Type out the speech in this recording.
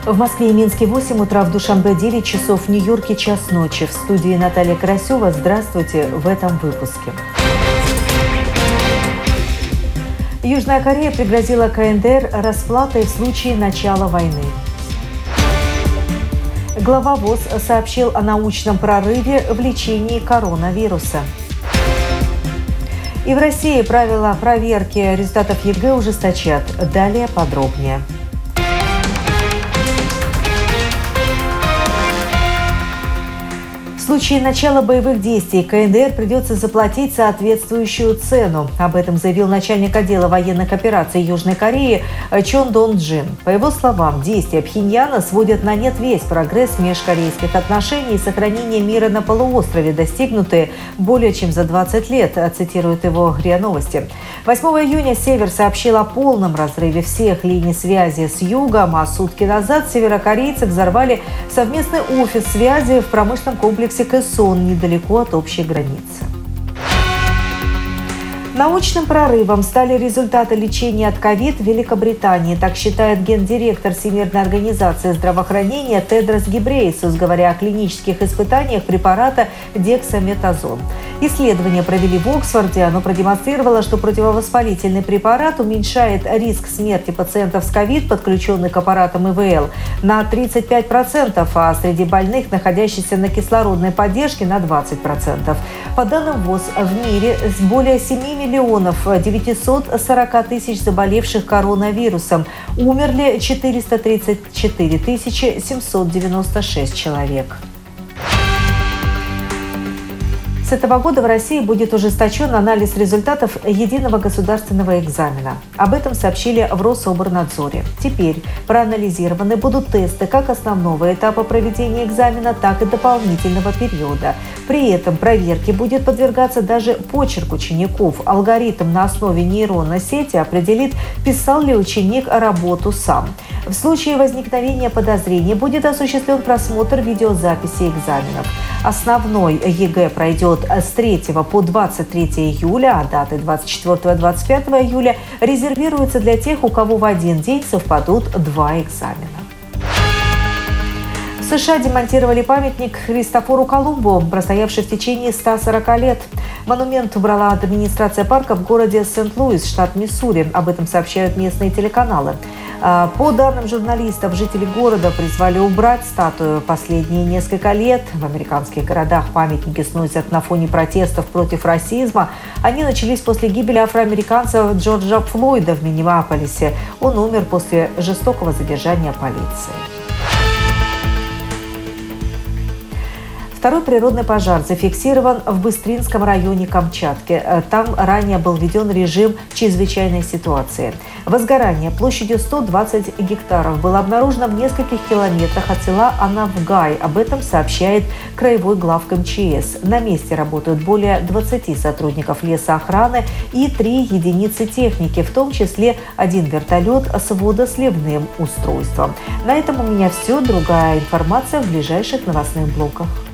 В Москве и Минске 8 утра, в Душанбе 9 часов, в Нью-Йорке час ночи. В студии Наталья Карасева. Здравствуйте в этом выпуске. Южная Корея пригрозила КНДР расплатой в случае начала войны. Глава ВОЗ сообщил о научном прорыве в лечении коронавируса. И в России правила проверки результатов ЕГЭ ужесточат. Далее подробнее. В случае начала боевых действий КНДР придется заплатить соответствующую цену. Об этом заявил начальник отдела военных операций Южной Кореи Чон Дон Джин. По его словам, действия Пхеньяна сводят на нет весь прогресс межкорейских отношений и сохранение мира на полуострове, достигнутые более чем за 20 лет, цитирует его РИА Новости. 8 июня Север сообщил о полном разрыве всех линий связи с югом, а сутки назад северокорейцы взорвали совместный офис связи в промышленном комплексе Кэсон, недалеко от общей границы. Научным прорывом стали результаты лечения от ковид в Великобритании. Так считает гендиректор Всемирной организации здравоохранения Тедрос Гебрейесус, говоря о клинических испытаниях препарата дексаметазон. Исследование провели в Оксфорде. Оно продемонстрировало, что противовоспалительный препарат уменьшает риск смерти пациентов с ковид, подключенных к аппаратам ИВЛ, на 35%, а среди больных, находящихся на кислородной поддержке, на 20%. По данным ВОЗ, в мире более 7 миллионов 940 тысяч заболевших коронавирусом. Умерли 434 796 человек. С этого года в России будет ужесточен анализ результатов единого государственного экзамена. Об этом сообщили в Рособорнадзоре. Теперь проанализированы будут тесты как основного этапа проведения экзамена, так и дополнительного периода. При этом проверке будет подвергаться даже почерк учеников. Алгоритм на основе нейронной сети определит, писал ли ученик работу сам. В случае возникновения подозрений будет осуществлен просмотр видеозаписи экзаменов. Основной ЕГЭ пройдет с 3 по 23 июля, а даты 24 и 25 июля резервируются для тех, у кого в один день совпадут два экзамена. В США демонтировали памятник Христофору Колумбу, простоявший в течение 140 лет. Монумент убрала администрация парка в городе Сент-Луис, штат Миссури. Об этом сообщают местные телеканалы. По данным журналистов, жители города призвали убрать статую. Последние несколько лет в американских городах памятники сносят на фоне протестов против расизма. Они начались после гибели афроамериканца Джорджа Флойда в Миннеаполисе. Он умер после жестокого задержания полиции. Второй природный пожар зафиксирован в Быстринском районе Камчатки. Там ранее был введен режим чрезвычайной ситуации. Возгорание площадью 120 гектаров было обнаружено в нескольких километрах от села Анавгай. Об этом сообщает краевой главк МЧС. На месте работают более 20 сотрудников лесоохраны и 3 единицы техники, в том числе 1 вертолет с водосливным устройством. На этом у меня все. Другая информация в ближайших новостных блоках.